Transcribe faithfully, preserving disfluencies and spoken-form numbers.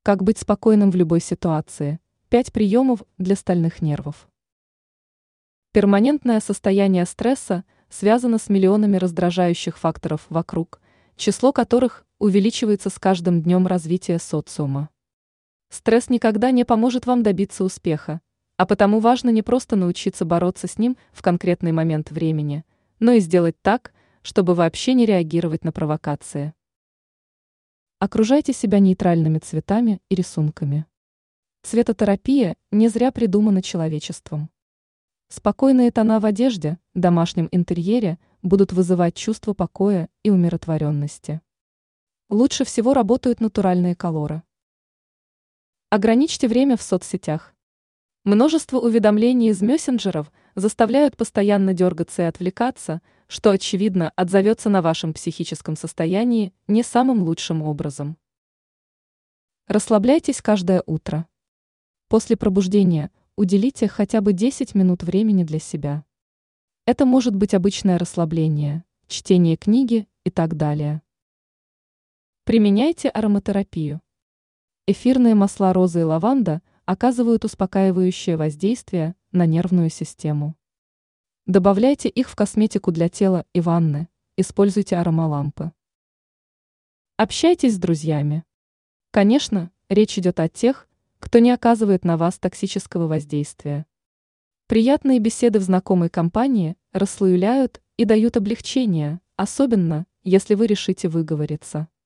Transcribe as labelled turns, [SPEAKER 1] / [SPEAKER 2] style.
[SPEAKER 1] Как быть спокойным в любой ситуации? Пять приемов для стальных нервов. Перманентное состояние стресса связано с миллионами раздражающих факторов вокруг, число которых увеличивается с каждым днем развития социума. Стресс никогда не поможет вам добиться успеха, а потому важно не просто научиться бороться с ним в конкретный момент времени, но и сделать так, чтобы вообще не реагировать на провокации. Окружайте себя нейтральными цветами и рисунками. Цветотерапия не зря придумана человечеством. Спокойные тона в одежде, домашнем интерьере будут вызывать чувство покоя и умиротворенности. Лучше всего работают натуральные колоры. Ограничьте время в соцсетях. Множество уведомлений из мессенджеров заставляют постоянно дергаться и отвлекаться, что, очевидно, отзовется на вашем психическом состоянии не самым лучшим образом. Расслабляйтесь каждое утро. После пробуждения уделите хотя бы десять минут времени для себя. Это может быть обычное расслабление, чтение книги и так далее. Применяйте ароматерапию. Эфирные масла розы и лаванда оказывают успокаивающее воздействие на нервную систему. Добавляйте их в косметику для тела и ванны, используйте аромалампы. Общайтесь с друзьями. Конечно, речь идет о тех, кто не оказывает на вас токсического воздействия. Приятные беседы в знакомой компании расслабляют и дают облегчение, особенно если вы решите выговориться.